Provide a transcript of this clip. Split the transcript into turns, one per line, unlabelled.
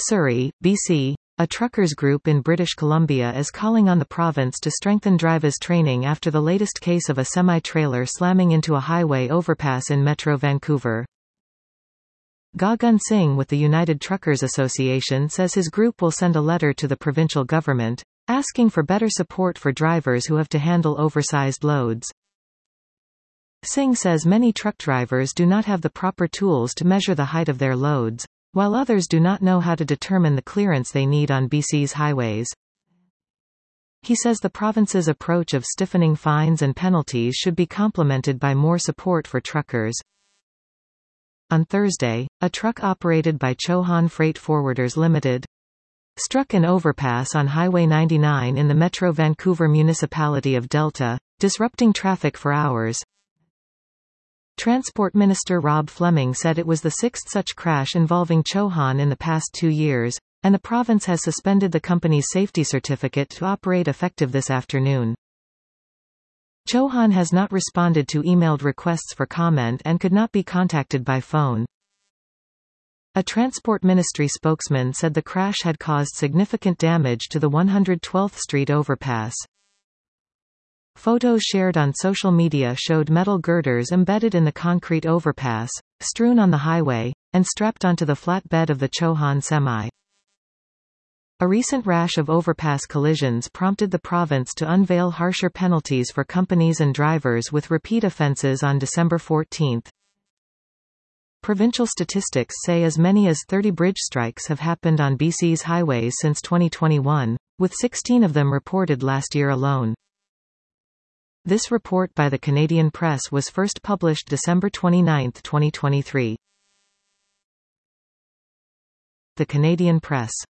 Surrey, BC. A truckers group in British Columbia is calling on the province to strengthen drivers' training after the latest case of a semi-trailer slamming into a highway overpass in Metro Vancouver. Gagan Singh with the United Truckers Association says his group will send a letter to the provincial government, asking for better support for drivers who have to handle oversized loads. Singh says many truck drivers do not have the proper tools to measure the height of their loads, while others do not know how to determine the clearance they need on BC's highways. He says the province's approach of stiffening fines and penalties should be complemented by more support for truckers. On Thursday, a truck operated by Chauhan Freight Forwarders Limited struck an overpass on Highway 99 in the Metro Vancouver municipality of Delta, disrupting traffic for hours. Transport Minister Rob Fleming said it was the sixth such crash involving Chauhan in the past 2 years, and the province has suspended the company's safety certificate to operate effective this afternoon. Chauhan has not responded to emailed requests for comment and could not be contacted by phone. A Transport Ministry spokesman said the crash had caused significant damage to the 112th Street overpass. Photos shared on social media showed metal girders embedded in the concrete overpass, strewn on the highway, and strapped onto the flat bed of the Chauhan semi. A recent rash of overpass collisions prompted the province to unveil harsher penalties for companies and drivers with repeat offences on December 14. Provincial statistics say as many as 30 bridge strikes have happened on BC's highways since 2021, with 16 of them reported last year alone. This report by the Canadian Press was first published December 29, 2023. The Canadian Press.